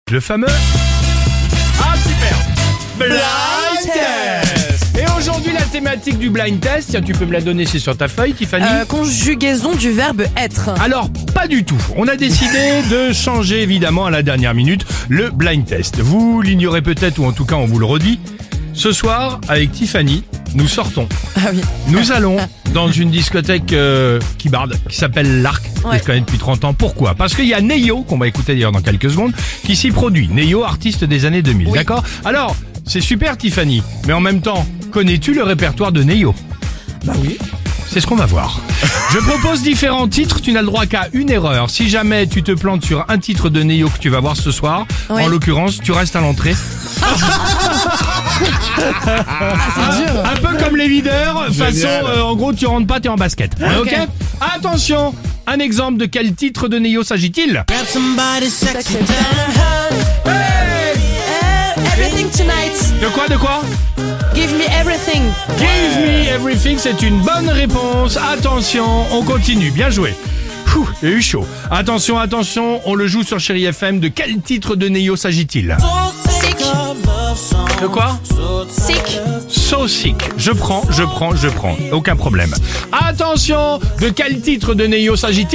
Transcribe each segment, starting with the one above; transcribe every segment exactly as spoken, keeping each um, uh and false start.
Le fameux... Ah, super! Blind Test! Et aujourd'hui, la thématique du blind test, tiens, tu peux me la donner, c'est sur ta feuille, Tiffany. Euh, conjugaison du verbe être. Alors, pas du tout. On a décidé de changer, évidemment, à la dernière minute, le blind test. Vous l'ignorez peut-être, ou en tout cas, on vous le redit. Ce soir, avec Tiffany, nous sortons. Ah oui. Nous allons dans une discothèque euh, qui barde, qui s'appelle l'Arc, que Ouais. je connais depuis trente ans. Pourquoi ? Parce qu'il y a Neyo, qu'on va écouter d'ailleurs dans quelques secondes, qui s'y produit. Neyo, artiste des années deux mille, Oui. d'accord ? Alors, c'est super Tiffany, mais en même temps, connais-tu le répertoire de Neyo ? Bah oui. C'est ce qu'on va voir. Je propose différents titres, tu n'as le droit qu'à une erreur. Si jamais tu te plantes sur un titre de Neyo que tu vas voir ce soir, Oui. en l'occurrence, tu restes à l'entrée. Ah, c'est dur. Un peu comme les videurs, façon, euh, en gros, tu rentres pas, t'es en basket. Ok, Ok. Attention, un exemple de quel titre de Neyo s'agit-il ? Hey Everything tonight. De quoi, de quoi ? Give me everything. Give me everything, c'est une bonne réponse. Attention, on continue, bien joué. Ouh, il y a eu chaud. Attention, attention, on le joue sur Chéri F M. De quel titre de Neyo s'agit-il ? Sick. De quoi ? Sick. So Sick. Je prends, je prends, je prends. Aucun problème. Attention, de quel titre de Neyo s'agit-il ?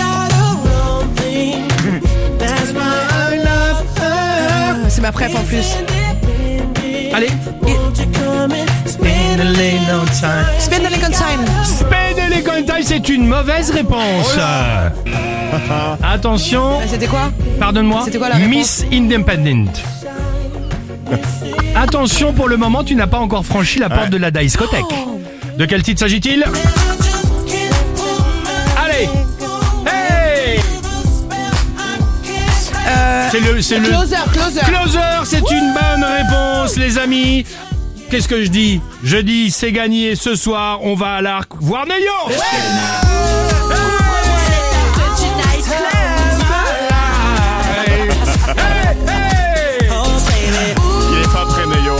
C'est ma préf en plus. Allez. Spend a little time. Spend a little time, c'est une mauvaise réponse. Attention, Euh, C'était quoi? pardonne-moi. C'était quoi la réponse? Miss Independent. Attention, pour le moment, tu n'as pas encore franchi la porte de la discothèque. De quel titre s'agit-il ? Allez. Hey. Euh, C'est le, c'est le. Closer, closer. Closer, c'est une bonne réponse, les amis. Qu'est-ce que je dis ? Je dis, c'est gagné ce soir, on va à l'Arc voir Neyo. Il est pas prêt, Neyo.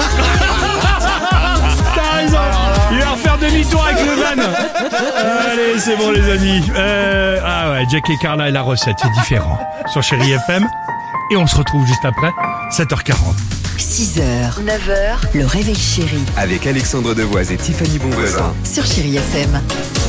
T'as raison. Il va refaire demi-tour avec le van. Allez, c'est bon, les amis. Euh, ah ouais, Jack et Carla et la recette, c'est différent. Sur Chéri F M. Et on se retrouve juste après, sept heures quarante. six heures, neuf heures, le réveil chéri Avec Alexandre Devoise et Tiffany Bonvoisin. sur Chéri F M.